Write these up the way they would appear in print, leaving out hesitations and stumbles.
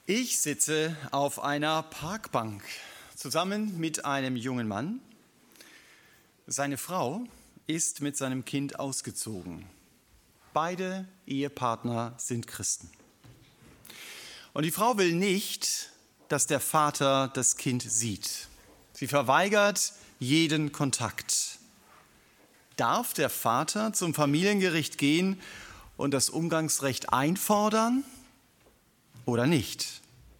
Ich sitze auf einer Parkbank zusammen mit einem jungen Mann. Seine Frau ist mit seinem Kind ausgezogen. Beide Ehepartner sind Christen. Und die Frau will nicht, dass der Vater das Kind sieht. Sie verweigert jeden Kontakt. Darf der Vater zum Familiengericht gehen und das Umgangsrecht einfordern oder nicht?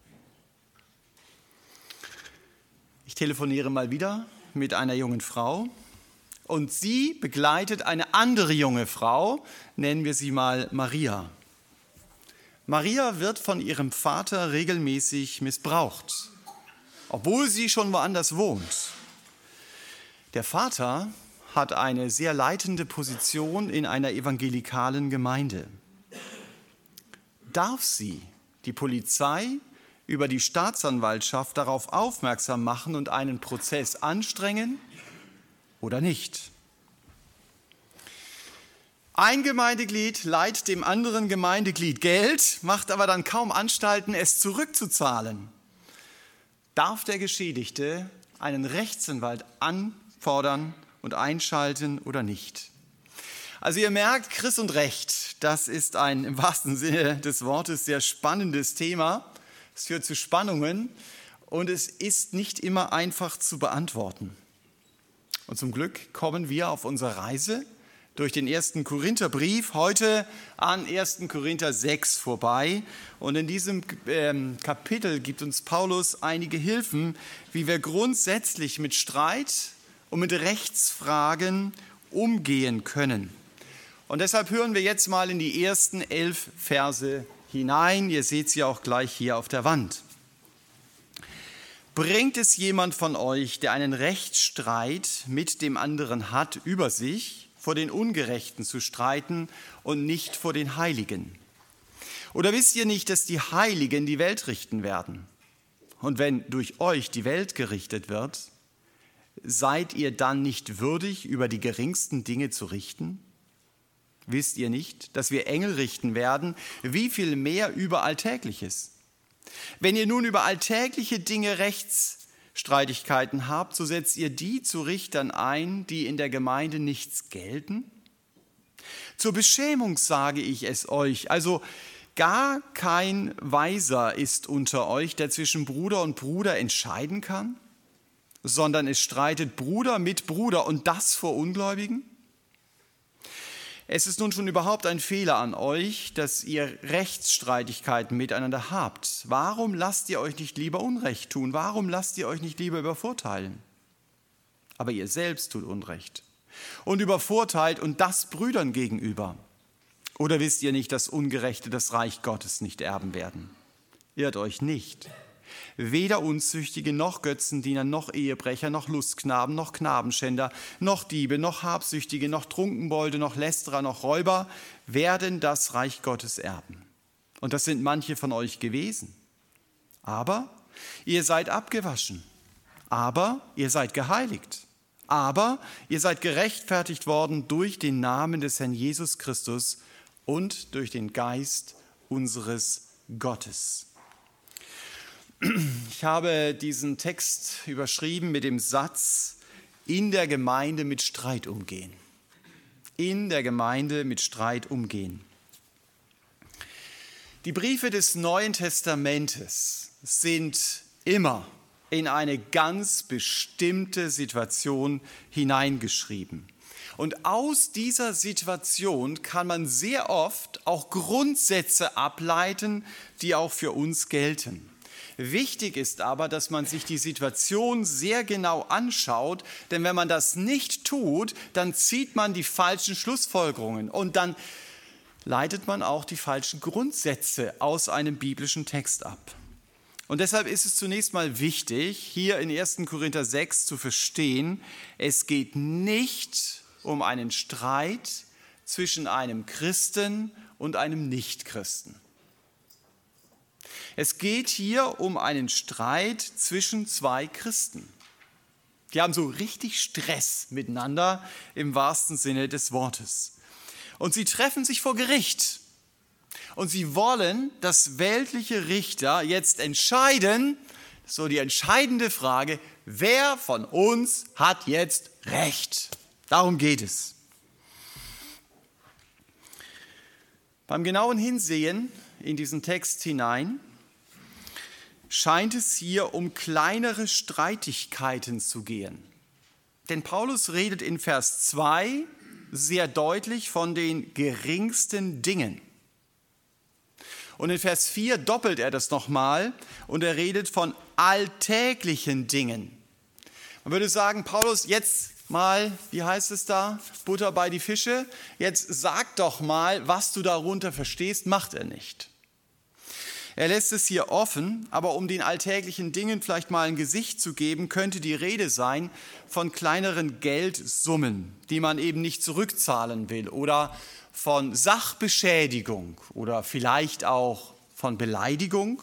Ich telefoniere mal wieder mit einer jungen Frau und sie begleitet eine andere junge Frau, nennen wir sie mal Maria. Maria wird von ihrem Vater regelmäßig missbraucht, obwohl sie schon woanders wohnt. Der Vater hat eine sehr leitende Position in einer evangelikalen Gemeinde. Darf sie die Polizei über die Staatsanwaltschaft darauf aufmerksam machen und einen Prozess anstrengen oder nicht? Ein Gemeindeglied leiht dem anderen Gemeindeglied Geld, macht aber dann kaum Anstalten, es zurückzuzahlen. Darf der Geschädigte einen Rechtsanwalt anfordern und einschalten oder nicht? Also ihr merkt, Christ und Recht, das ist ein im wahrsten Sinne des Wortes sehr spannendes Thema. Es führt zu Spannungen und es ist nicht immer einfach zu beantworten. Und zum Glück kommen wir auf unserer Reise durch den 1. Korintherbrief heute an 1. Korinther 6 vorbei. Und in diesem Kapitel gibt uns Paulus einige Hilfen, wie wir grundsätzlich mit Streit und mit Rechtsfragen umgehen können. Und deshalb hören wir jetzt mal in die ersten 11 Verse hinein. Ihr seht sie auch gleich hier auf der Wand. Bringt es jemand von euch, der einen Rechtsstreit mit dem anderen hat, über sich, vor den Ungerechten zu streiten und nicht vor den Heiligen? Oder wisst ihr nicht, dass die Heiligen die Welt richten werden? Und wenn durch euch die Welt gerichtet wird, seid ihr dann nicht würdig, über die geringsten Dinge zu richten? Wisst ihr nicht, dass wir Engel richten werden, wie viel mehr über Alltägliches? Wenn ihr nun über alltägliche Dinge Rechtsstreitigkeiten habt, so setzt ihr die zu Richtern ein, die in der Gemeinde nichts gelten? Zur Beschämung sage ich es euch, also gar kein Weiser ist unter euch, der zwischen Bruder und Bruder entscheiden kann, sondern es streitet Bruder mit Bruder und das vor Ungläubigen? Es ist nun schon überhaupt ein Fehler an euch, dass ihr Rechtsstreitigkeiten miteinander habt. Warum lasst ihr euch nicht lieber Unrecht tun? Warum lasst ihr euch nicht lieber übervorteilen? Aber ihr selbst tut Unrecht und übervorteilt und das Brüdern gegenüber. Oder wisst ihr nicht, dass Ungerechte das Reich Gottes nicht erben werden? Irrt euch nicht. Weder Unzüchtige, noch Götzendiener, noch Ehebrecher, noch Lustknaben, noch Knabenschänder, noch Diebe, noch Habsüchtige, noch Trunkenbolde, noch Lästerer, noch Räuber werden das Reich Gottes erben. Und das sind manche von euch gewesen. Aber ihr seid abgewaschen. Aber ihr seid geheiligt. Aber ihr seid gerechtfertigt worden durch den Namen des Herrn Jesus Christus und durch den Geist unseres Gottes. Ich habe diesen Text überschrieben mit dem Satz, in der Gemeinde mit Streit umgehen. In der Gemeinde mit Streit umgehen. Die Briefe des Neuen Testamentes sind immer in eine ganz bestimmte Situation hineingeschrieben. Und aus dieser Situation kann man sehr oft auch Grundsätze ableiten, die auch für uns gelten. Wichtig ist aber, dass man sich die Situation sehr genau anschaut, denn wenn man das nicht tut, dann zieht man die falschen Schlussfolgerungen und dann leitet man auch die falschen Grundsätze aus einem biblischen Text ab. Und deshalb ist es zunächst mal wichtig, hier in 1. Korinther 6 zu verstehen, es geht nicht um einen Streit zwischen einem Christen und einem Nichtchristen. Es geht hier um einen Streit zwischen zwei Christen. Die haben so richtig Stress miteinander im wahrsten Sinne des Wortes. Und sie treffen sich vor Gericht. und sie wollen, dass weltliche Richter jetzt entscheiden, so die entscheidende Frage, wer von uns hat jetzt Recht? Darum geht es. Beim genauen Hinsehen in diesen Text hinein scheint es hier um kleinere Streitigkeiten zu gehen. Denn Paulus redet in Vers 2 sehr deutlich von den geringsten Dingen. Und in Vers 4 doppelt er das nochmal und er redet von alltäglichen Dingen. Man würde sagen, Paulus, jetzt mal, wie heißt es da, Butter bei die Fische, jetzt sag doch mal, was du darunter verstehst, macht er nicht. Er lässt es hier offen, aber um den alltäglichen Dingen vielleicht mal ein Gesicht zu geben, könnte die Rede sein von kleineren Geldsummen, die man eben nicht zurückzahlen will, oder von Sachbeschädigung oder vielleicht auch von Beleidigung.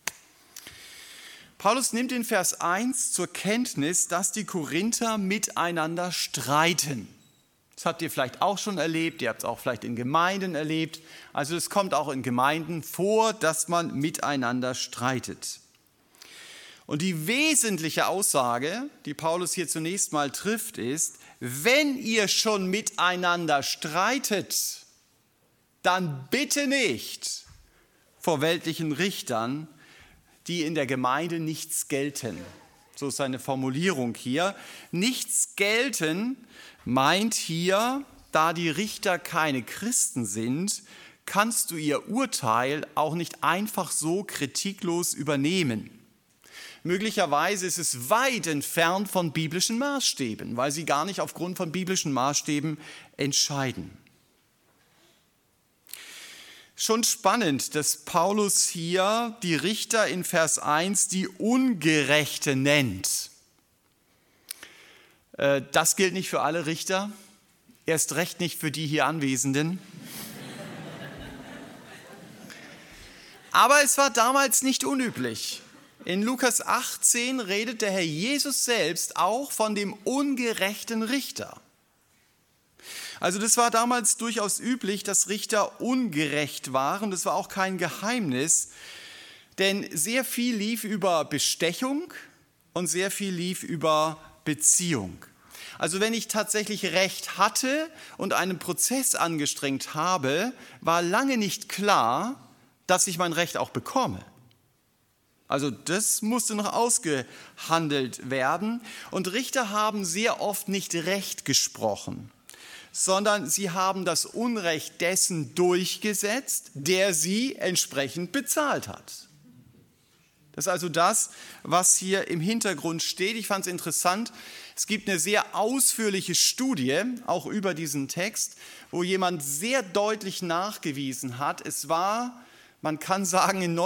Paulus nimmt in Vers 1 zur Kenntnis, dass die Korinther miteinander streiten. Das habt ihr vielleicht auch schon erlebt, ihr habt es auch vielleicht in Gemeinden erlebt. Also es kommt auch in Gemeinden vor, dass man miteinander streitet. Und die wesentliche Aussage, die Paulus hier zunächst mal trifft, ist, wenn ihr schon miteinander streitet, dann bitte nicht vor weltlichen Richtern, die in der Gemeinde nichts gelten. So ist seine Formulierung hier. Nichts gelten meint hier, da die Richter keine Christen sind, kannst du ihr Urteil auch nicht einfach so kritiklos übernehmen. Möglicherweise ist es weit entfernt von biblischen Maßstäben, weil sie gar nicht aufgrund von biblischen Maßstäben entscheiden. Schon spannend, dass Paulus hier die Richter in Vers 1 die Ungerechte nennt. Das gilt nicht für alle Richter, erst recht nicht für die hier Anwesenden. Aber es war damals nicht unüblich. In Lukas 18 redet der Herr Jesus selbst auch von dem ungerechten Richter. Also das war damals durchaus üblich, dass Richter ungerecht waren. Das war auch kein Geheimnis, denn sehr viel lief über Bestechung und sehr viel lief über Beziehung. Also wenn ich tatsächlich Recht hatte und einen Prozess angestrengt habe, war lange nicht klar, dass ich mein Recht auch bekomme. Also das musste noch ausgehandelt werden. Und Richter haben sehr oft nicht Recht gesprochen, sondern sie haben das Unrecht dessen durchgesetzt, der sie entsprechend bezahlt hat. Das ist also das, was hier im Hintergrund steht. Ich fand es interessant. Es gibt eine sehr ausführliche Studie, auch über diesen Text, wo jemand sehr deutlich nachgewiesen hat, es war, man kann sagen, in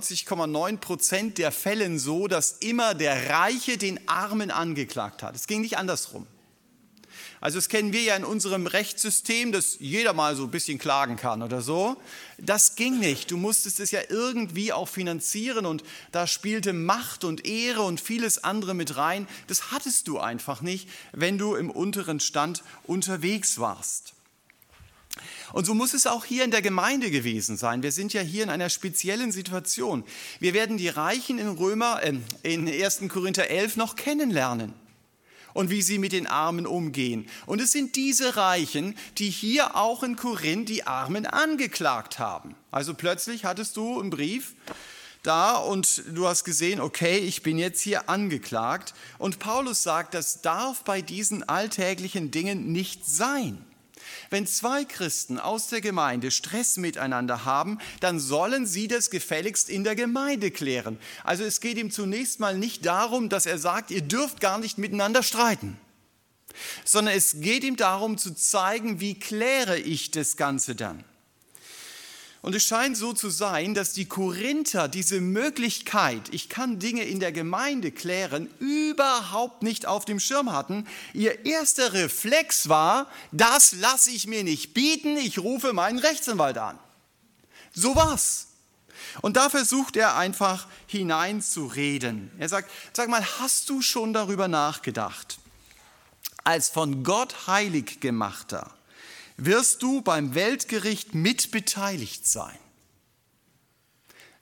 99,9% der Fällen so, dass immer der Reiche den Armen angeklagt hat. Es ging nicht andersrum. Also das kennen wir ja in unserem Rechtssystem, dass jeder mal so ein bisschen klagen kann oder so. Das ging nicht. Du musstest es ja irgendwie auch finanzieren und da spielte Macht und Ehre und vieles andere mit rein. Das hattest du einfach nicht, wenn du im unteren Stand unterwegs warst. Und so muss es auch hier in der Gemeinde gewesen sein. Wir sind ja hier in einer speziellen Situation. Wir werden die Reichen in 1. Korinther 11 noch kennenlernen. Und wie sie mit den Armen umgehen. Und es sind diese Reichen, die hier auch in Korinth die Armen angeklagt haben. Also plötzlich hattest du einen Brief da und du hast gesehen, okay, ich bin jetzt hier angeklagt. Und Paulus sagt, das darf bei diesen alltäglichen Dingen nicht sein. Wenn zwei Christen aus der Gemeinde Stress miteinander haben, dann sollen sie das gefälligst in der Gemeinde klären. Also es geht ihm zunächst mal nicht darum, dass er sagt, ihr dürft gar nicht miteinander streiten, sondern es geht ihm darum zu zeigen, wie kläre ich das Ganze dann. Und es scheint so zu sein, dass die Korinther diese Möglichkeit, ich kann Dinge in der Gemeinde klären, überhaupt nicht auf dem Schirm hatten. Ihr erster Reflex war, das lasse ich mir nicht bieten, ich rufe meinen Rechtsanwalt an. So war's. Und da versucht er einfach hineinzureden. Er sagt, sag mal, hast du schon darüber nachgedacht, als von Gott heilig gemachter, wirst du beim Weltgericht mitbeteiligt sein.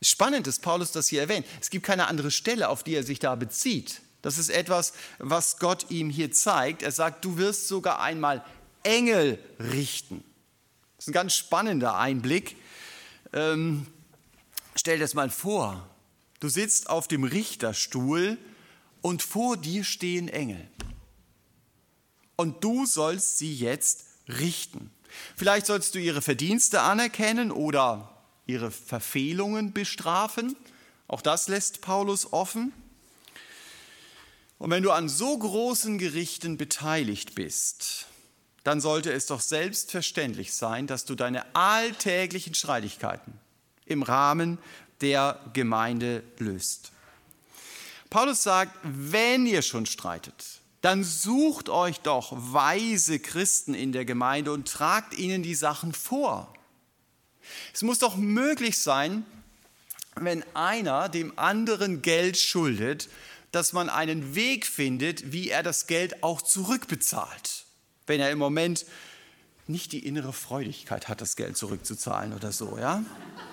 Spannend, dass Paulus das hier erwähnt. Es gibt keine andere Stelle, auf die er sich da bezieht. Das ist etwas, was Gott ihm hier zeigt. Er sagt, du wirst sogar einmal Engel richten. Das ist ein ganz spannender Einblick. Stell dir das mal vor. Du sitzt auf dem Richterstuhl und vor dir stehen Engel. Und du sollst sie jetzt richten. Vielleicht sollst du ihre Verdienste anerkennen oder ihre Verfehlungen bestrafen. Auch das lässt Paulus offen. Und wenn du an so großen Gerichten beteiligt bist, dann sollte es doch selbstverständlich sein, dass du deine alltäglichen Streitigkeiten im Rahmen der Gemeinde löst. Paulus sagt, wenn ihr schon streitet, dann sucht euch doch weise Christen in der Gemeinde und tragt ihnen die Sachen vor. Es muss doch möglich sein, wenn einer dem anderen Geld schuldet, dass man einen Weg findet, wie er das Geld auch zurückbezahlt. Wenn er im Moment nicht die innere Freudigkeit hat, das Geld zurückzuzahlen oder so, ja?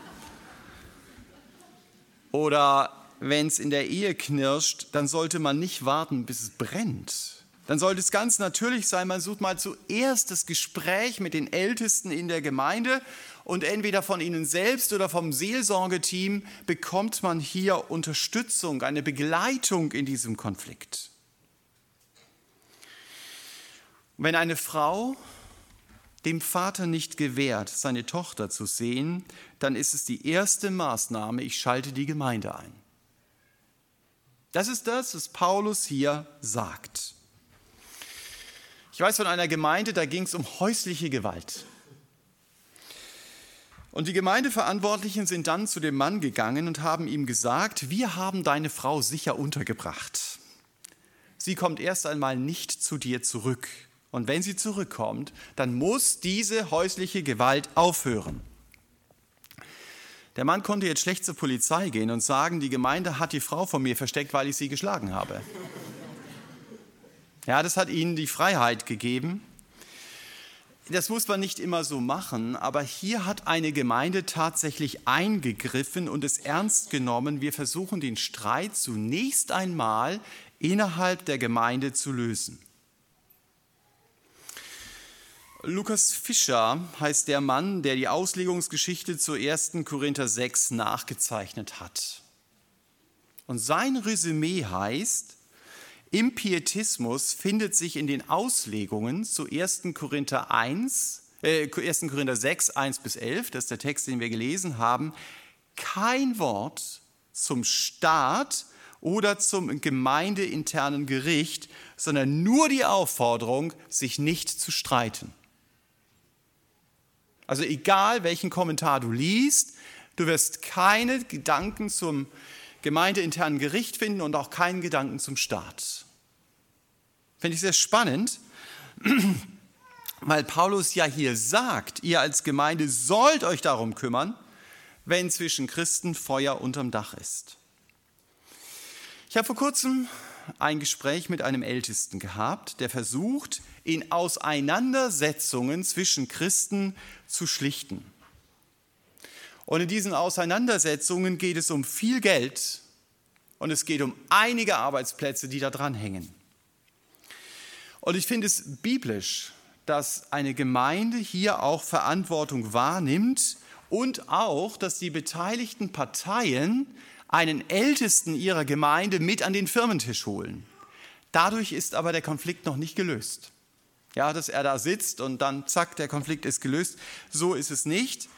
Oder wenn es in der Ehe knirscht, dann sollte man nicht warten, bis es brennt. Dann sollte es ganz natürlich sein, man sucht mal zuerst das Gespräch mit den Ältesten in der Gemeinde und entweder von ihnen selbst oder vom Seelsorgeteam bekommt man hier Unterstützung, eine Begleitung in diesem Konflikt. Wenn eine Frau dem Vater nicht gewährt, seine Tochter zu sehen, dann ist es die erste Maßnahme, ich schalte die Gemeinde ein. Das ist das, was Paulus hier sagt. Ich weiß von einer Gemeinde, da ging es um häusliche Gewalt. Und die Gemeindeverantwortlichen sind dann zu dem Mann gegangen und haben ihm gesagt, wir haben deine Frau sicher untergebracht. Sie kommt erst einmal nicht zu dir zurück. Und wenn sie zurückkommt, dann muss diese häusliche Gewalt aufhören. Der Mann konnte jetzt schlecht zur Polizei gehen und sagen, die Gemeinde hat die Frau von mir versteckt, weil ich sie geschlagen habe. Ja, das hat ihnen die Freiheit gegeben. Das muss man nicht immer so machen, aber hier hat eine Gemeinde tatsächlich eingegriffen und es ernst genommen. Wir versuchen den Streit zunächst einmal innerhalb der Gemeinde zu lösen. Lukas Fischer heißt der Mann, der die Auslegungsgeschichte zu 1. Korinther 6 nachgezeichnet hat. Und sein Resümee heißt, im Pietismus findet sich in den Auslegungen zu 1. Korinther 6, 1 bis 11, das ist der Text, den wir gelesen haben, kein Wort zum Staat oder zum gemeindeinternen Gericht, sondern nur die Aufforderung, sich nicht zu streiten. Also egal, welchen Kommentar du liest, du wirst keine Gedanken zum gemeindeinternen Gericht finden und auch keinen Gedanken zum Staat. Finde ich sehr spannend, weil Paulus ja hier sagt, ihr als Gemeinde sollt euch darum kümmern, wenn zwischen Christen Feuer unterm Dach ist. Ich habe vor kurzem ein Gespräch mit einem Ältesten gehabt, der versucht, in Auseinandersetzungen zwischen Christen zu schlichten. Und in diesen Auseinandersetzungen geht es um viel Geld und es geht um einige Arbeitsplätze, die da dran hängen. Und ich finde es biblisch, dass eine Gemeinde hier auch Verantwortung wahrnimmt und auch, dass die beteiligten Parteien einen Ältesten ihrer Gemeinde mit an den Firmentisch holen. Dadurch ist aber der Konflikt noch nicht gelöst. Ja, dass er da sitzt und dann zack, der Konflikt ist gelöst. So ist es nicht.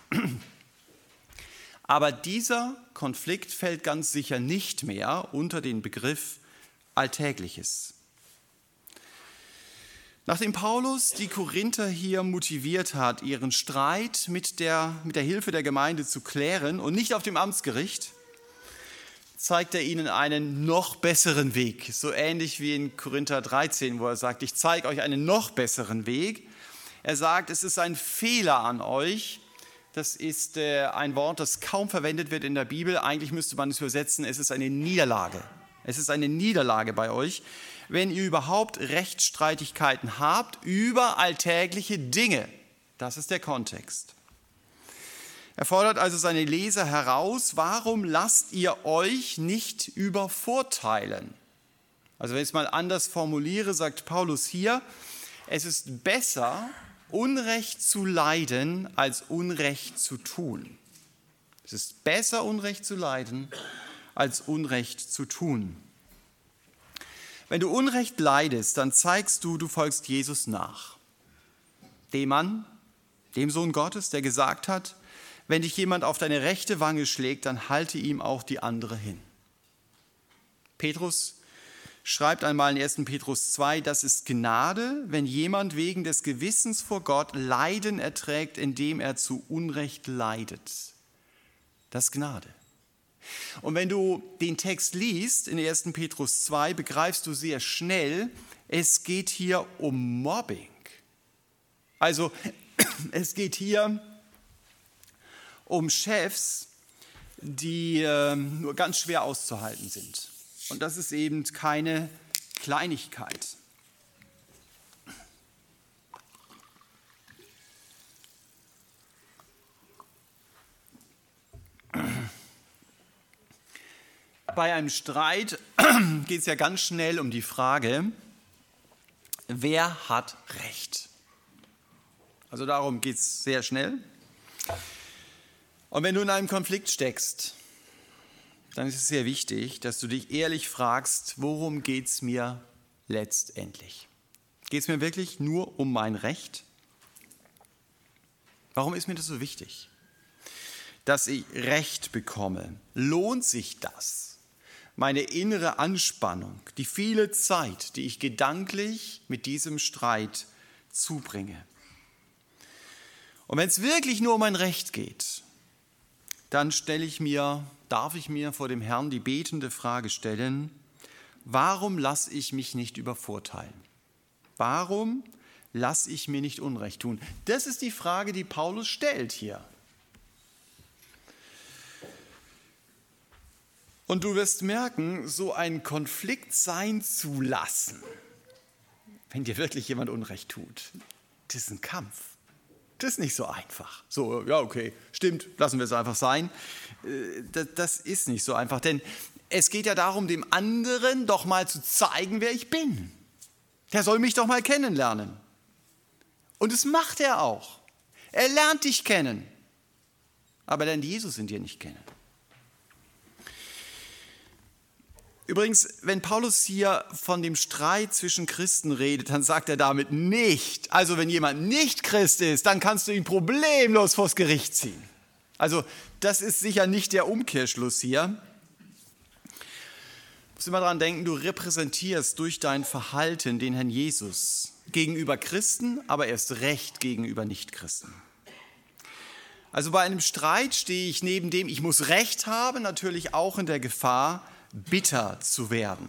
Aber dieser Konflikt fällt ganz sicher nicht mehr unter den Begriff Alltägliches. Nachdem Paulus die Korinther hier motiviert hat, ihren Streit mit der Hilfe der Gemeinde zu klären und nicht auf dem Amtsgericht, zeigt er ihnen einen noch besseren Weg. So ähnlich wie in Korinther 13, wo er sagt, ich zeige euch einen noch besseren Weg. Er sagt, es ist ein Fehler an euch. Das ist ein Wort, das kaum verwendet wird in der Bibel. Eigentlich müsste man es übersetzen, es ist eine Niederlage. Es ist eine Niederlage bei euch, wenn ihr überhaupt Rechtsstreitigkeiten habt über alltägliche Dinge. Das ist der Kontext. Er fordert also seine Leser heraus, warum lasst ihr euch nicht übervorteilen? Also wenn ich es mal anders formuliere, sagt Paulus hier, es ist besser, Unrecht zu leiden, als Unrecht zu tun. Es ist besser, Unrecht zu leiden, als Unrecht zu tun. Wenn du Unrecht leidest, dann zeigst du, du folgst Jesus nach. Dem Mann, dem Sohn Gottes, der gesagt hat, wenn dich jemand auf deine rechte Wange schlägt, dann halte ihm auch die andere hin. Petrus schreibt einmal in 1. Petrus 2, das ist Gnade, wenn jemand wegen des Gewissens vor Gott Leiden erträgt, indem er zu Unrecht leidet. Das ist Gnade. Und wenn du den Text liest in 1. Petrus 2, begreifst du sehr schnell, es geht hier um Mobbing. Also es geht hier um Chefs, die nur ganz schwer auszuhalten sind. Und das ist eben keine Kleinigkeit. Bei einem Streit geht es ja ganz schnell um die Frage, wer hat Recht? Also darum geht es sehr schnell. Und wenn du in einem Konflikt steckst, dann ist es sehr wichtig, dass du dich ehrlich fragst, worum geht es mir letztendlich? Geht es mir wirklich nur um mein Recht? Warum ist mir das so wichtig, dass ich Recht bekomme? Lohnt sich das? Meine innere Anspannung, die viele Zeit, die ich gedanklich mit diesem Streit zubringe. Und wenn es wirklich nur um mein Recht geht, dann darf ich mir vor dem Herrn die betende Frage stellen, warum lasse ich mich nicht übervorteilen? Warum lasse ich mir nicht Unrecht tun? Das ist die Frage, die Paulus stellt hier. Und du wirst merken, so einen Konflikt sein zu lassen, wenn dir wirklich jemand Unrecht tut, das ist ein Kampf. Das ist nicht so einfach. So, ja, okay, stimmt, lassen wir es einfach sein. Das ist nicht so einfach, denn es geht ja darum, dem anderen doch mal zu zeigen, wer ich bin. Der soll mich doch mal kennenlernen. Und das macht er auch. Er lernt dich kennen, aber lernt Jesus in dir nicht kennen. Übrigens, wenn Paulus hier von dem Streit zwischen Christen redet, dann sagt er damit nicht, also wenn jemand nicht Christ ist, dann kannst du ihn problemlos vors Gericht ziehen. Also das ist sicher nicht der Umkehrschluss hier. Du musst immer daran denken, du repräsentierst durch dein Verhalten den Herrn Jesus gegenüber Christen, aber erst recht gegenüber Nichtchristen. Also bei einem Streit stehe ich neben dem, ich muss Recht haben, natürlich auch in der Gefahr, bitter zu werden.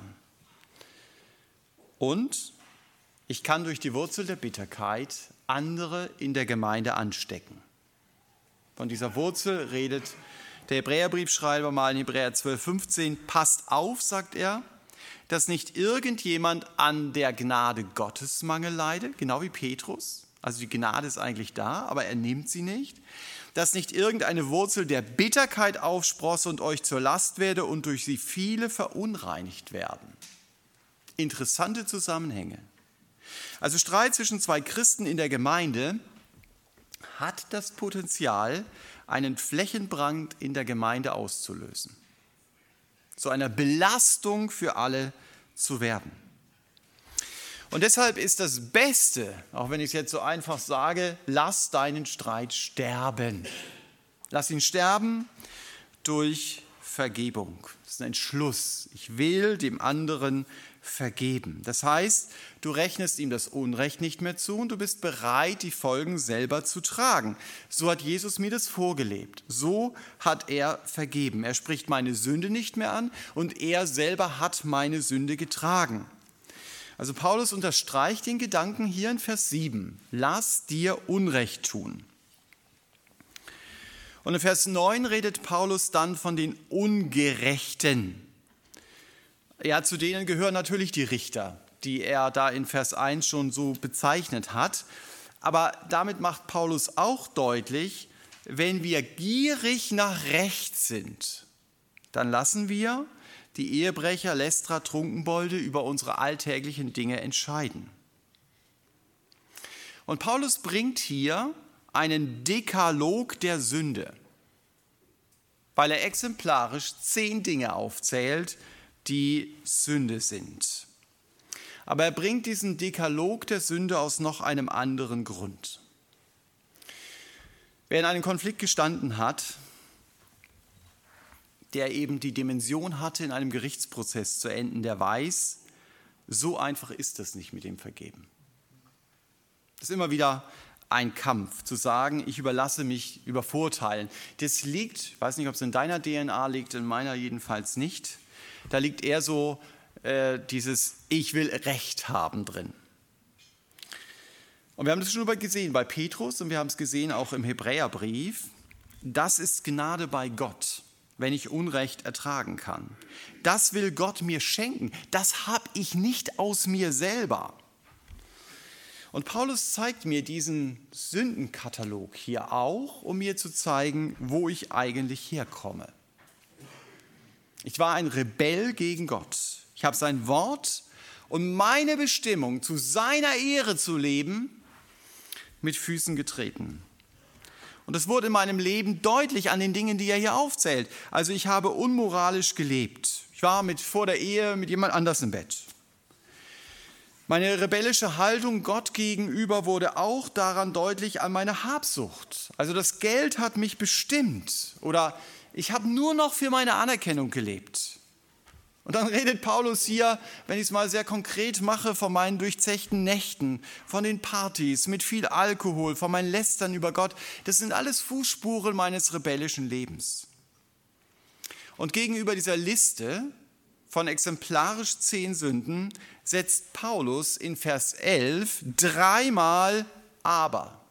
Und ich kann durch die Wurzel der Bitterkeit andere in der Gemeinde anstecken. Von dieser Wurzel redet der Hebräerbriefschreiber mal in Hebräer 12,15. Passt auf, sagt er, dass nicht irgendjemand an der Gnade Gottes Mangel leide, genau wie Petrus. Also die Gnade ist eigentlich da, aber er nimmt sie nicht. Dass nicht irgendeine Wurzel der Bitterkeit aufsprosse und euch zur Last werde und durch sie viele verunreinigt werden. Interessante Zusammenhänge. Also Streit zwischen zwei Christen in der Gemeinde hat das Potenzial, einen Flächenbrand in der Gemeinde auszulösen. Zu einer Belastung für alle zu werden. Und deshalb ist das Beste, auch wenn ich es jetzt so einfach sage, lass deinen Streit sterben. Lass ihn sterben durch Vergebung. Das ist ein Entschluss. Ich will dem anderen vergeben. Das heißt, du rechnest ihm das Unrecht nicht mehr zu und du bist bereit, die Folgen selber zu tragen. So hat Jesus mir das vorgelebt. So hat er vergeben. Er spricht meine Sünde nicht mehr an und er selber hat meine Sünde getragen. Also Paulus unterstreicht den Gedanken hier in Vers 7. Lass dir Unrecht tun. Und in Vers 9 redet Paulus dann von den Ungerechten. Ja, zu denen gehören natürlich die Richter, die er da in Vers 1 schon so bezeichnet hat. Aber damit macht Paulus auch deutlich, wenn wir gierig nach Recht sind, dann lassen wir die Ehebrecher, Lästerer, Trunkenbolde über unsere alltäglichen Dinge entscheiden. Und Paulus bringt hier einen Dekalog der Sünde, weil er exemplarisch 10 Dinge aufzählt, die Sünde sind. Aber er bringt diesen Dekalog der Sünde aus noch einem anderen Grund. Wer in einem Konflikt gestanden hat, der eben die Dimension hatte, in einem Gerichtsprozess zu enden, der weiß, so einfach ist das nicht mit dem Vergeben. Das ist immer wieder ein Kampf, zu sagen, ich überlasse mich übervorteilen. Das liegt, ich weiß nicht, ob es in deiner DNA liegt, in meiner jedenfalls nicht. Da liegt eher so dieses Ich will Recht haben drin. Und wir haben das schon gesehen bei Petrus und wir haben es gesehen auch im Hebräerbrief. Das ist Gnade bei Gott, wenn ich Unrecht ertragen kann. Das will Gott mir schenken. Das habe ich nicht aus mir selber. Und Paulus zeigt mir diesen Sündenkatalog hier auch, um mir zu zeigen, wo ich eigentlich herkomme. Ich war ein Rebell gegen Gott. Ich habe sein Wort und meine Bestimmung, zu seiner Ehre zu leben, mit Füßen getreten. Und das wurde in meinem Leben deutlich an den Dingen, die er hier aufzählt. Also ich habe unmoralisch gelebt. Ich war vor der Ehe mit jemand anders im Bett. Meine rebellische Haltung Gott gegenüber wurde auch daran deutlich an meine Habsucht. Also das Geld hat mich bestimmt oder ich habe nur noch für meine Anerkennung gelebt. Und dann redet Paulus hier, wenn ich es mal sehr konkret mache, von meinen durchzechten Nächten, von den Partys mit viel Alkohol, von meinen Lästern über Gott. Das sind alles Fußspuren meines rebellischen Lebens. Und gegenüber dieser Liste von exemplarisch 10 Sünden setzt Paulus in Vers 11 dreimal aber.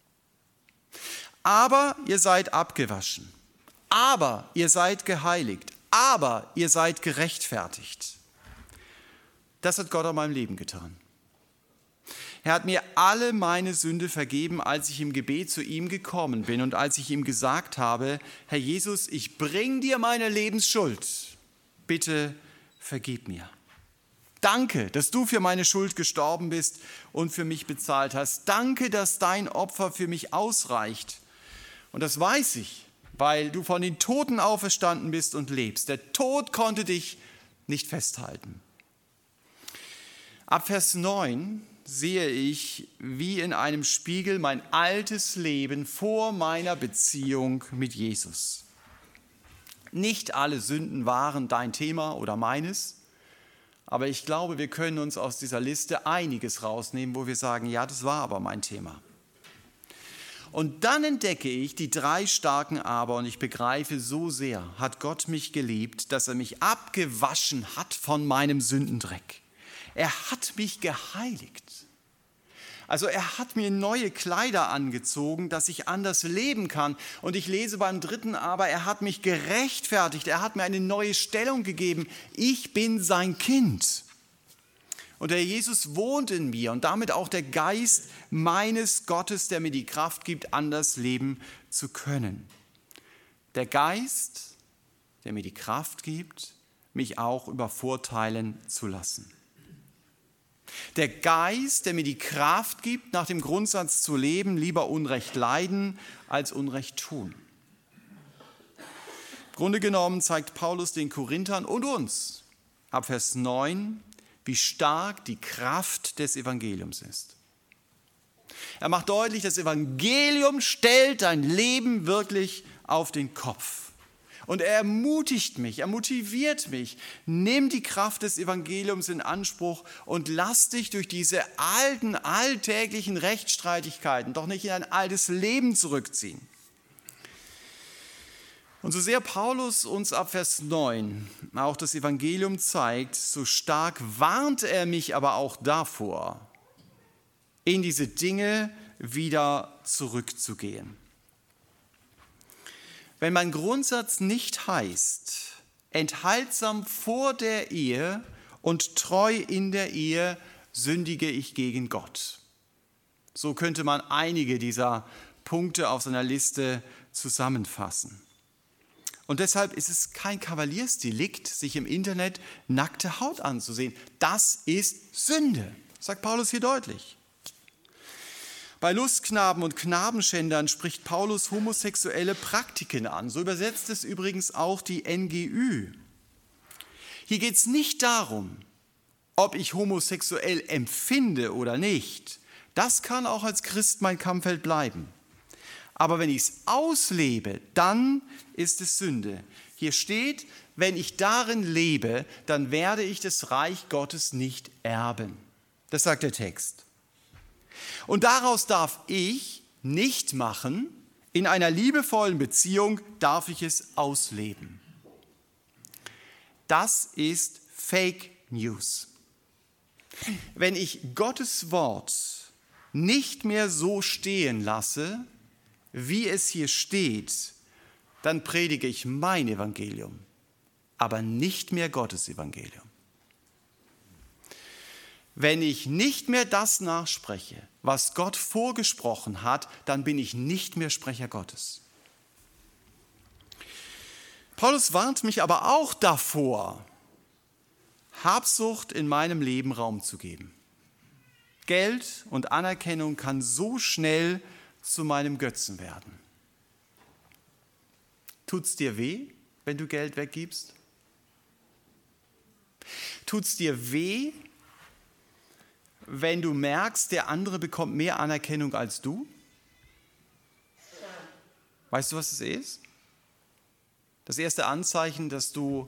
Aber ihr seid abgewaschen. Aber ihr seid geheiligt. Aber ihr seid gerechtfertigt. Das hat Gott an meinem Leben getan. Er hat mir alle meine Sünde vergeben, als ich im Gebet zu ihm gekommen bin und als ich ihm gesagt habe, Herr Jesus, ich bring dir meine Lebensschuld. Bitte vergib mir. Danke, dass du für meine Schuld gestorben bist und für mich bezahlt hast. Danke, dass dein Opfer für mich ausreicht. Und das weiß ich, weil du von den Toten auferstanden bist und lebst. Der Tod konnte dich nicht festhalten. Ab Vers 9 sehe ich wie in einem Spiegel mein altes Leben vor meiner Beziehung mit Jesus. Nicht alle Sünden waren dein Thema oder meines, aber ich glaube, wir können uns aus dieser Liste einiges rausnehmen, wo wir sagen, ja, das war aber mein Thema. Und dann entdecke ich die 3 starken Aber und ich begreife, so sehr hat Gott mich geliebt, dass er mich abgewaschen hat von meinem Sündendreck. Er hat mich geheiligt. Also er hat mir neue Kleider angezogen, dass ich anders leben kann. Und ich lese beim 3. Aber, er hat mich gerechtfertigt. Er hat mir eine neue Stellung gegeben. Ich bin sein Kind. Und der Jesus wohnt in mir und damit auch der Geist meines Gottes, der mir die Kraft gibt, anders leben zu können. Der Geist, der mir die Kraft gibt, mich auch übervorteilen zu lassen. Der Geist, der mir die Kraft gibt, nach dem Grundsatz zu leben, lieber Unrecht leiden als Unrecht tun. Im Grunde genommen zeigt Paulus den Korinthern und uns ab Vers 9, wie stark die Kraft des Evangeliums ist. Er macht deutlich, das Evangelium stellt dein Leben wirklich auf den Kopf. Und er ermutigt mich, er motiviert mich. Nimm die Kraft des Evangeliums in Anspruch und lass dich durch diese alten, alltäglichen Rechtsstreitigkeiten doch nicht in ein altes Leben zurückziehen. Und so sehr Paulus uns ab Vers 9 auch das Evangelium zeigt, so stark warnt er mich aber auch davor, in diese Dinge wieder zurückzugehen. Wenn mein Grundsatz nicht heißt, enthaltsam vor der Ehe und treu in der Ehe sündige ich gegen Gott. So könnte man einige dieser Punkte auf seiner Liste zusammenfassen. Und deshalb ist es kein Kavaliersdelikt, sich im Internet nackte Haut anzusehen. Das ist Sünde, sagt Paulus hier deutlich. Bei Lustknaben und Knabenschändern spricht Paulus homosexuelle Praktiken an. So übersetzt es übrigens auch die NGÜ. Hier geht es nicht darum, ob ich homosexuell empfinde oder nicht. Das kann auch als Christ mein Kampffeld bleiben. Aber wenn ich es auslebe, dann ist es Sünde. Hier steht, wenn ich darin lebe, dann werde ich das Reich Gottes nicht erben. Das sagt der Text. Und daraus darf ich nicht machen, in einer liebevollen Beziehung darf ich es ausleben. Das ist Fake News. Wenn ich Gottes Wort nicht mehr so stehen lasse, wie es hier steht, dann predige ich mein Evangelium, aber nicht mehr Gottes Evangelium. Wenn ich nicht mehr das nachspreche, was Gott vorgesprochen hat, dann bin ich nicht mehr Sprecher Gottes. Paulus warnt mich aber auch davor, Habsucht in meinem Leben Raum zu geben. Geld und Anerkennung kann so schnell zu meinem Götzen werden. Tut's dir weh, wenn du Geld weggibst? Tut's dir weh, wenn du merkst, der andere bekommt mehr Anerkennung als du? Weißt du, was das ist? Das erste Anzeichen, dass du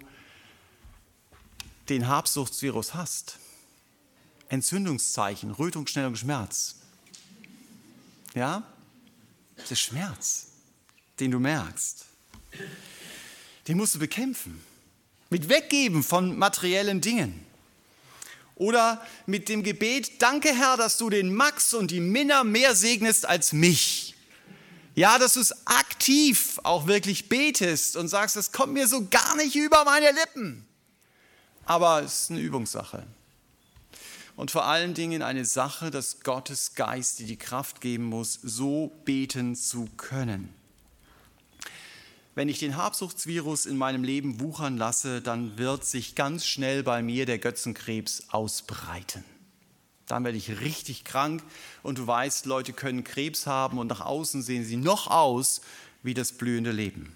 den Habsuchtsvirus hast. Entzündungszeichen, Rötung, Schnellung, Schmerz. Ja? Das ist Schmerz, den du merkst. Den musst du bekämpfen. Mit Weggeben von materiellen Dingen. Oder mit dem Gebet, danke Herr, dass du den Max und die Minna mehr segnest als mich. Ja, dass du es aktiv auch wirklich betest und sagst, das kommt mir so gar nicht über meine Lippen. Aber es ist eine Übungssache. Und vor allen Dingen eine Sache, dass Gottes Geist dir die Kraft geben muss, so beten zu können. Wenn ich den Habsuchtsvirus in meinem Leben wuchern lasse, dann wird sich ganz schnell bei mir der Götzenkrebs ausbreiten. Dann werde ich richtig krank und du weißt, Leute können Krebs haben und nach außen sehen sie noch aus wie das blühende Leben.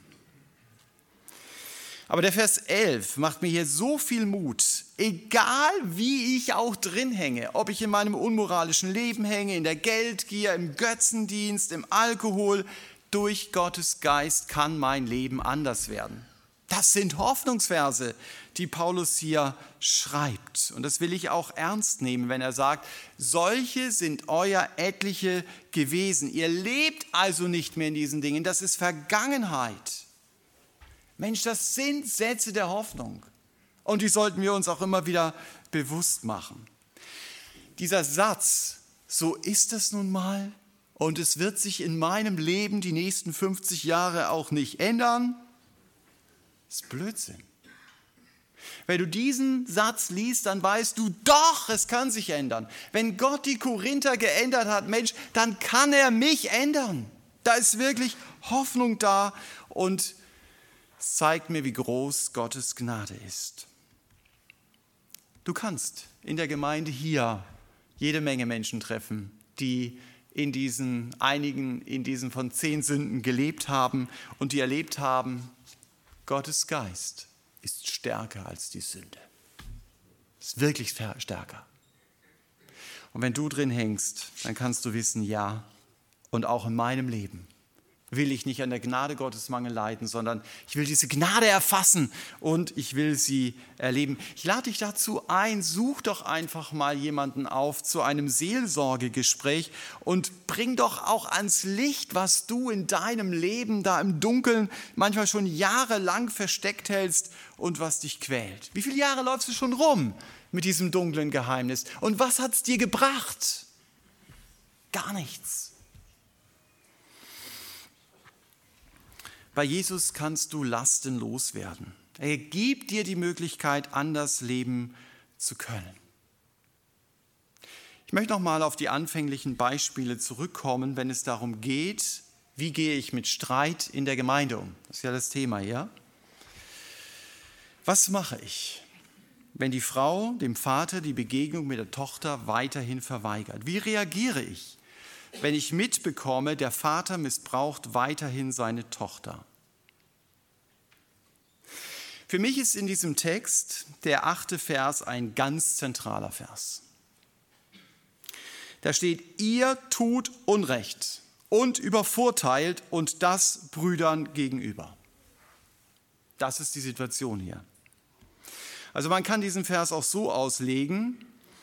Aber der Vers 11 macht mir hier so viel Mut, egal wie ich auch drin hänge, ob ich in meinem unmoralischen Leben hänge, in der Geldgier, im Götzendienst, im Alkohol, durch Gottes Geist kann mein Leben anders werden. Das sind Hoffnungsverse, die Paulus hier schreibt. Und das will ich auch ernst nehmen, wenn er sagt, solche sind euer etliche gewesen. Ihr lebt also nicht mehr in diesen Dingen. Das ist Vergangenheit. Mensch, das sind Sätze der Hoffnung. Und die sollten wir uns auch immer wieder bewusst machen. Dieser Satz, so ist es nun mal, und es wird sich in meinem Leben die nächsten 50 Jahre auch nicht ändern, ist Blödsinn. Wenn du diesen Satz liest, dann weißt du, doch, es kann sich ändern. Wenn Gott die Korinther geändert hat, Mensch, dann kann er mich ändern. Da ist wirklich Hoffnung da und es zeigt mir, wie groß Gottes Gnade ist. Du kannst in der Gemeinde hier jede Menge Menschen treffen, die in diesen von 10 Sünden gelebt haben und die erlebt haben, Gottes Geist ist stärker als die Sünde. Ist wirklich stärker. Und wenn du drin hängst, dann kannst du wissen, ja, und auch in meinem Leben will ich nicht an der Gnade Gottes Mangel leiden, sondern ich will diese Gnade erfassen und ich will sie erleben. Ich lade dich dazu ein, such doch einfach mal jemanden auf zu einem Seelsorgegespräch und bring doch auch ans Licht, was du in deinem Leben da im Dunkeln manchmal schon jahrelang versteckt hältst und was dich quält. Wie viele Jahre läufst du schon rum mit diesem dunklen Geheimnis? Und was hat es dir gebracht? Gar nichts. Bei Jesus kannst du Lasten loswerden. Er gibt dir die Möglichkeit, anders leben zu können. Ich möchte noch mal auf die anfänglichen Beispiele zurückkommen, wenn es darum geht, Wie gehe ich mit Streit in der Gemeinde um? Das ist ja das Thema hier. Was mache ich, wenn die Frau dem Vater die Begegnung mit der Tochter weiterhin verweigert? Wie reagiere ich, wenn ich mitbekomme, der Vater missbraucht weiterhin seine Tochter? Für mich ist in diesem Text der 8. Vers ein ganz zentraler Vers. Da steht, ihr tut Unrecht und übervorteilt und das Brüdern gegenüber. Das ist die Situation hier. Also man kann diesen Vers auch so auslegen,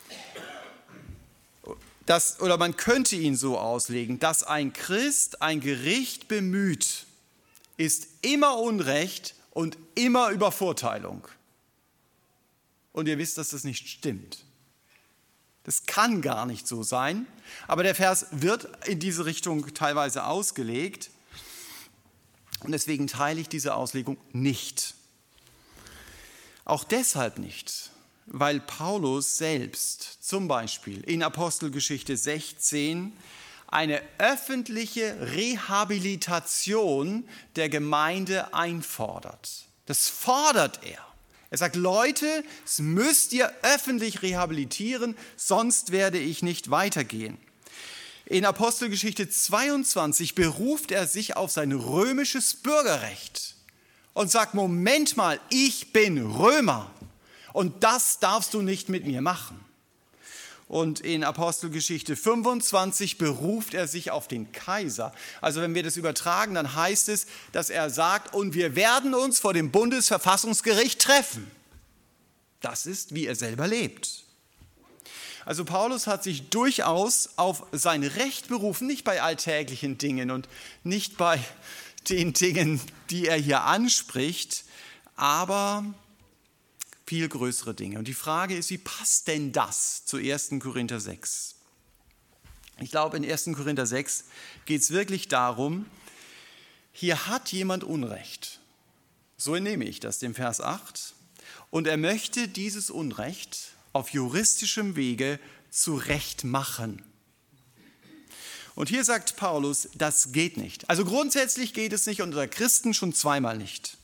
oder man könnte ihn so auslegen, dass ein Christ ein Gericht bemüht, ist immer Unrecht und immer Übervorteilung. Und ihr wisst, dass das nicht stimmt. Das kann gar nicht so sein, aber der Vers wird in diese Richtung teilweise ausgelegt und deswegen teile ich diese Auslegung nicht. Auch deshalb nicht, weil Paulus selbst zum Beispiel in Apostelgeschichte 16 eine öffentliche Rehabilitation der Gemeinde einfordert. Das fordert er. Er sagt, Leute, das müsst ihr öffentlich rehabilitieren, sonst werde ich nicht weitergehen. In Apostelgeschichte 22 beruft er sich auf sein römisches Bürgerrecht und sagt, Moment mal, ich bin Römer und das darfst du nicht mit mir machen. Und in Apostelgeschichte 25 beruft er sich auf den Kaiser. Also wenn wir das übertragen, dann heißt es, dass er sagt, und wir werden uns vor dem Bundesverfassungsgericht treffen. Das ist, wie er selber lebt. Also Paulus hat sich durchaus auf sein Recht berufen, nicht bei alltäglichen Dingen und nicht bei den Dingen, die er hier anspricht, aber viel größere Dinge. Und die Frage ist, wie passt denn das zu 1. Korinther 6? Ich glaube, in 1. Korinther 6 geht es wirklich darum, hier hat jemand Unrecht. So entnehme ich das dem Vers 8. Und er möchte dieses Unrecht auf juristischem Wege zurechtmachen. Und hier sagt Paulus, das geht nicht. Also grundsätzlich geht es nicht, unter Christen schon zweimal nicht.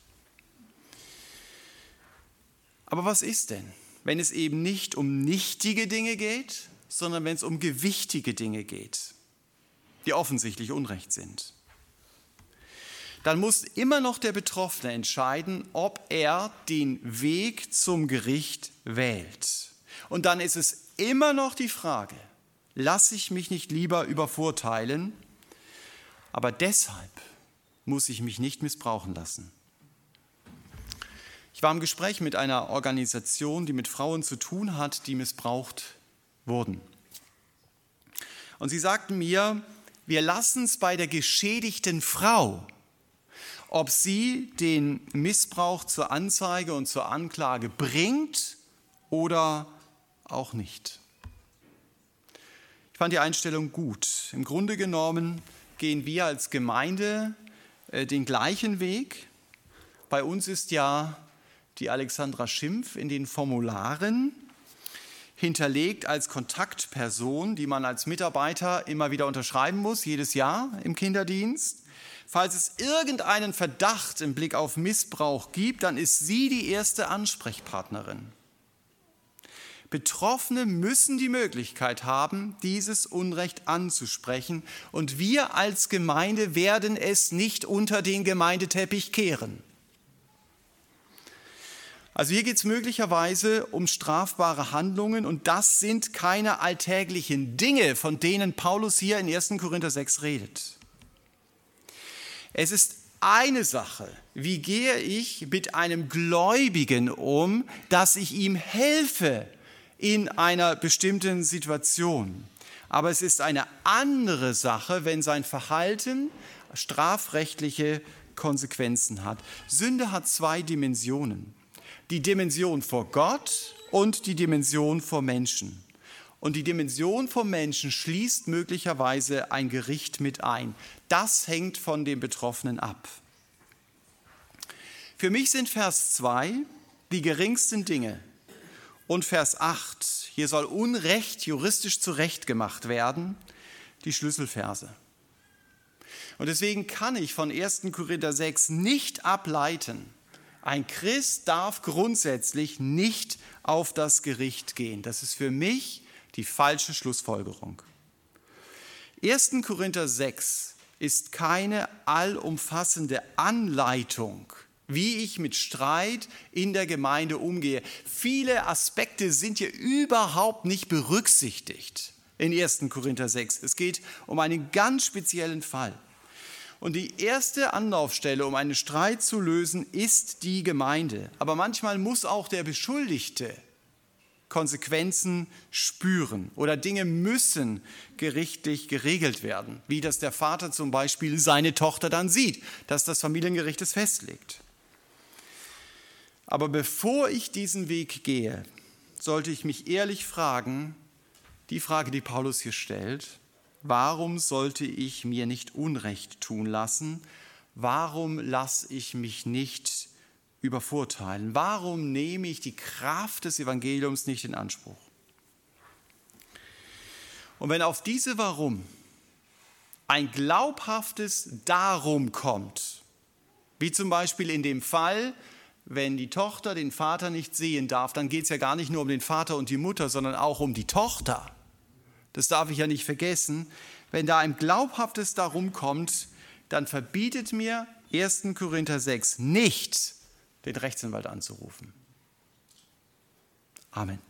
Aber was ist denn, wenn es eben nicht um nichtige Dinge geht, sondern wenn es um gewichtige Dinge geht, die offensichtlich Unrecht sind? Dann muss immer noch der Betroffene entscheiden, ob er den Weg zum Gericht wählt. Und dann ist es immer noch die Frage, lasse ich mich nicht lieber übervorteilen, aber deshalb muss ich mich nicht missbrauchen lassen. Ich war im Gespräch mit einer Organisation, die mit Frauen zu tun hat, die missbraucht wurden. Und sie sagten mir, wir lassen es bei der geschädigten Frau, ob sie den Missbrauch zur Anzeige und zur Anklage bringt oder auch nicht. Ich fand die Einstellung gut. Im Grunde genommen gehen wir als Gemeinde den gleichen Weg. Bei uns ist ja die Alexandra Schimpf in den Formularen hinterlegt als Kontaktperson, die man als Mitarbeiter immer wieder unterschreiben muss, jedes Jahr im Kinderdienst. Falls es irgendeinen Verdacht im Blick auf Missbrauch gibt, dann ist sie die erste Ansprechpartnerin. Betroffene müssen die Möglichkeit haben, dieses Unrecht anzusprechen, und wir als Gemeinde werden es nicht unter den Gemeindeteppich kehren. Also hier geht es möglicherweise um strafbare Handlungen, und das sind keine alltäglichen Dinge, von denen Paulus hier in 1. Korinther 6 redet. Es ist eine Sache, wie gehe ich mit einem Gläubigen um, dass ich ihm helfe in einer bestimmten Situation. Aber es ist eine andere Sache, wenn sein Verhalten strafrechtliche Konsequenzen hat. Sünde hat zwei Dimensionen. Die Dimension vor Gott und die Dimension vor Menschen. Und die Dimension vor Menschen schließt möglicherweise ein Gericht mit ein. Das hängt von dem Betroffenen ab. Für mich sind Vers 2 die geringsten Dinge und Vers 8, hier soll Unrecht juristisch zurechtgemacht werden, die Schlüsselverse. Und deswegen kann ich von 1. Korinther 6 nicht ableiten, ein Christ darf grundsätzlich nicht auf das Gericht gehen. Das ist für mich die falsche Schlussfolgerung. 1. Korinther 6 ist keine allumfassende Anleitung, wie ich mit Streit in der Gemeinde umgehe. Viele Aspekte sind hier überhaupt nicht berücksichtigt in 1. Korinther 6. Es geht um einen ganz speziellen Fall. Und die erste Anlaufstelle, um einen Streit zu lösen, ist die Gemeinde. Aber manchmal muss auch der Beschuldigte Konsequenzen spüren oder Dinge müssen gerichtlich geregelt werden, wie dass der Vater zum Beispiel seine Tochter dann sieht, dass das Familiengericht es festlegt. Aber bevor ich diesen Weg gehe, sollte ich mich ehrlich fragen, die Frage, die Paulus hier stellt: Warum sollte ich mir nicht Unrecht tun lassen? Warum lasse ich mich nicht übervorteilen? Warum nehme ich die Kraft des Evangeliums nicht in Anspruch? Und wenn auf diese Warum ein glaubhaftes Darum kommt, wie zum Beispiel in dem Fall, wenn die Tochter den Vater nicht sehen darf, dann geht es ja gar nicht nur um den Vater und die Mutter, sondern auch um die Tochter. Das darf ich ja nicht vergessen. Wenn da ein glaubhaftes Darum kommt, dann verbietet mir 1. Korinther 6 nicht, den Rechtsanwalt anzurufen. Amen.